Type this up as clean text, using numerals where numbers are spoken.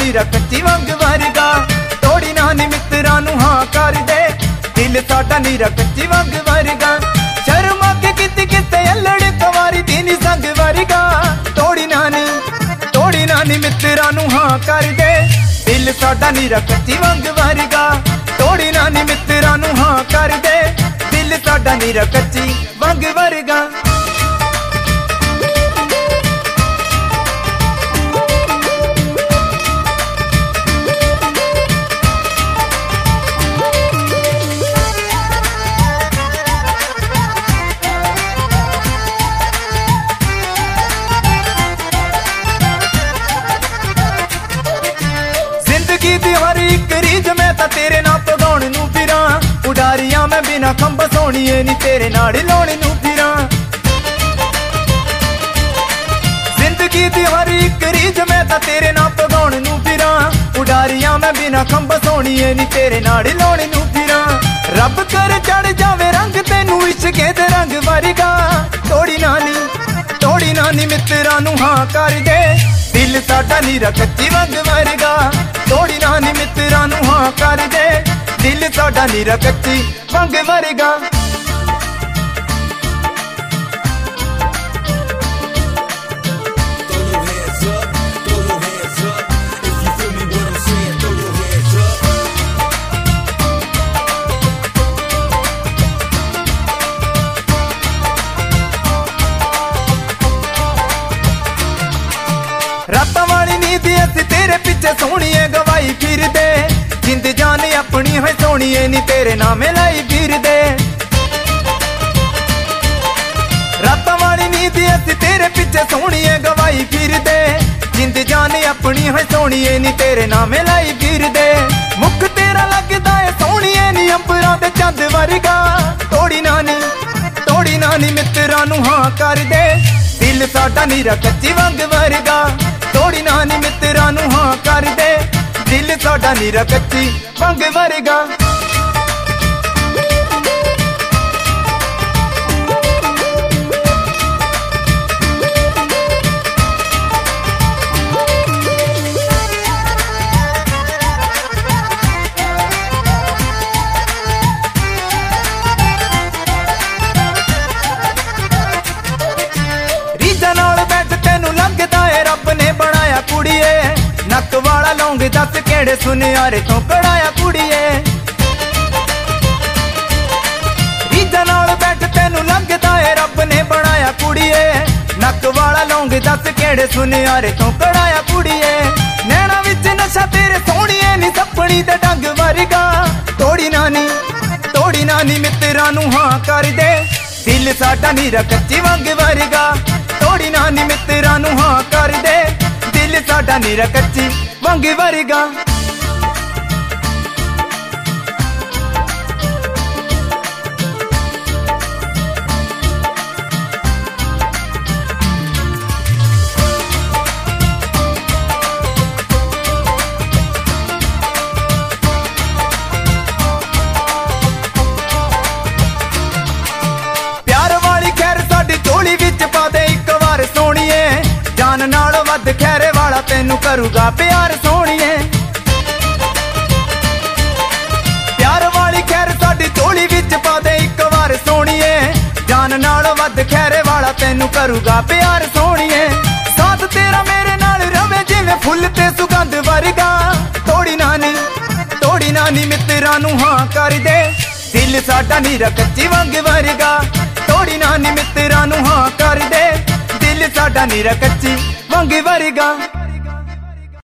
नीरा कच्ची वंग वर्गा, तोड़ी ना नी मित्रां नूं हां कर दे, दिल साडा नीरा कच्ची वंग वर्गा। शर्मा के किते किते अल्लड़ कवारी दीनी संग वर्गा, तोड़ी ना नी मित्रां नूं हां कर दे, दिल साडा नीरा कच्ची वंग वर्गा, तोड़ी ना नी मित्रां नूं हां कर दे, दिल साडा नीरा कच्ची वंग वर्गा। हर एक रीज मैं तां तेरे नाल पगाउण नूं फिरां, उडारियां मैं बिना खंभ सोहणीए नी तेरे नाल लाउण नूं फिरां। जिंदगी दी हर एक रीज मैं तां तेरे नाल पगाउण नूं फिरां, उडारियां मैं बिना खंभ सोहणीए नी तेरे नाल लाउण नूं फिरां। रब कर चढ़ जावे रंग तैनूं इश्के दे रंग वर्गा, तोड़ी ना नी मित्रां नूं हां कर दे, दिल साडा नीरा कच्ची वंग वर्गा, तोड़ी ना नी मित्रां नूं हां कर दे, दिल साडा नीरा कच्ची वंग वर्गा। रातां वाली नींद असीं तेरे पिछे सोहणीए गवाई फिरदे, जिंद जान अपनी है सोहणीए नी तेरे नामे लाई फिरदे। रातां वाली नींद असीं तेरे पिछे सोहणीए गवाई फिरदे, जिंद जान अपनी है सोहणीए नी तेरे नामे लाई फिरदे। मुख तेरा लगदा है सोहणीए नी अंबरां दे चंद वर्गा, तोड़ी ना नी मित्रां नूं हां कर दे, दिल साडा नीरा कच्ची वंग वर्गा, तोड़ी ना नी मित्रां नूं हां कर दे, दिल साडा नीरा कच्ची वंग वर्गा। रब ने बनाया कुड़िए, नक वाला लौंग दस केड़े सुनियारे तो कड़ाया कुड़िए। रीजा नाल बैठ तेनू लंघदा है रब ने बनाया कुड़िए, नक वाला लौंग दस केड़े सुनियारे तो कड़ाया कुड़िए। नैना विच नशा तेरे सोहणीए नी सपनी ते डंग वर्गा, तोड़ी ना नी मित्रां नूं हां कर दे, दिल साडा नीरा कच्ची वंग वर्गा, तोड़ी ना नी मित्रां नूं हां कर दे, दिल साडा नीरा कच्ची वंग वर्गा। जान नाल वध खैरे वाला तेनू करूगा प्यार सोहणीए, प्यार वाली खैर साडी झोली विच पा दे इक वार सोहणीए, जान नाल वध खैरे वाला तेनू करूगा प्यार सोहणीए। साथ तेरा मेरे नाल रवे जिवें फुल ते सुगंध वर्गा, तोड़ी ना नी मित्रां नूं हां कर दे, दिल साडा नीरा कच्ची वंग वर्गा, तोड़ी ना नी मित्रां नूं हां कर दे, दिल साडा नीरा कच्ची वंग वर्गा।